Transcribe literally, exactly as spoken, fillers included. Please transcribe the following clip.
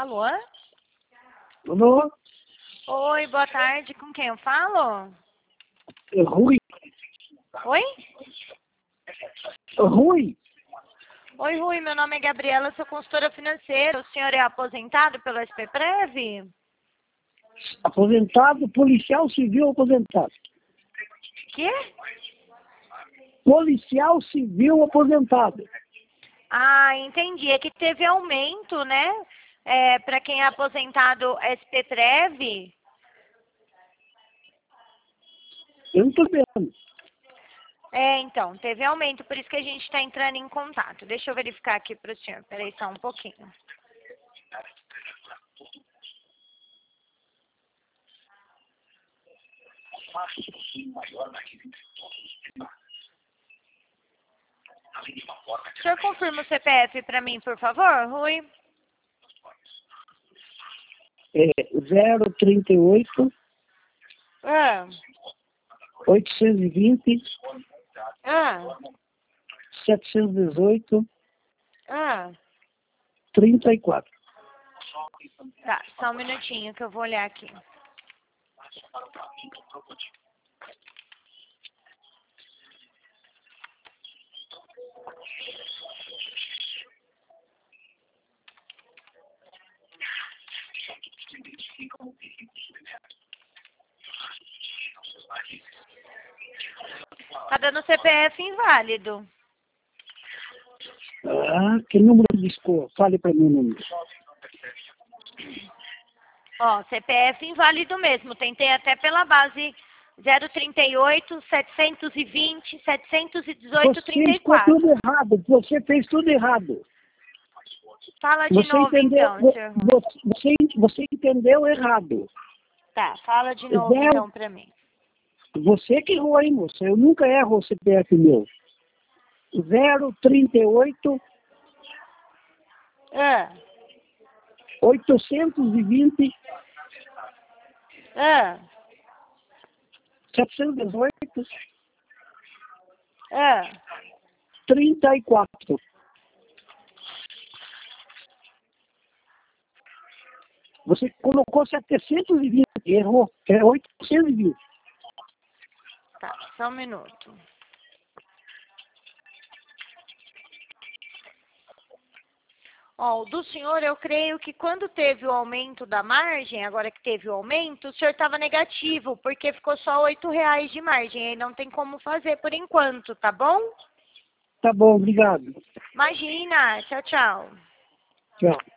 Alô? Alô? Oi, boa tarde. Com quem eu falo? É Rui? Oi? É Rui? Oi, Rui. Meu nome é Gabriela, sou consultora financeira. O senhor é aposentado pelo S P Prev? Aposentado, policial civil aposentado. Quê? Policial civil aposentado. Ah, entendi. É que teve aumento, né? É, para quem é aposentado S P Prev. Eu não estou vendo. É, então, teve aumento, por isso que a gente está entrando em contato. Deixa eu verificar aqui para o senhor. Peraí só um pouquinho. O senhor confirma o C P F para mim, por favor, Rui? É zero trinta e oito, Ah, oitocentos e vinte, ah, setecentos e dezoito, ah. trinta e quatro. Tá, só um minutinho que eu vou olhar aqui. Tá dando C P F inválido. Ah, que número de escola? Fale para mim o número. Ó, C P F inválido mesmo. Tentei até pela base zero trinta e oito, setecentos e vinte, setecentos e dezoito, Você trinta e fez quatro. tudo errado. Você fez tudo errado. Fala de Você novo entendeu, então, vo- senhor. você, você entendeu errado. Tá, fala de novo Zero, então pra mim. você que errou, hein, moça? Eu nunca erro o C P F meu. zero trinta e oito, Ah, oitocentos e vinte, ah, setecentos e dezoito, ah. trinta e quatro. Você colocou setecentos e vinte, errou. É oitocentos e vinte. Tá, só um minuto. Ó, o do senhor, eu creio que quando teve o aumento da margem, agora que teve o aumento, o senhor estava negativo, porque ficou só oito reais de margem. Aí não tem como fazer por enquanto, tá bom? Tá bom, obrigado. Imagina. Tchau, tchau. Tchau.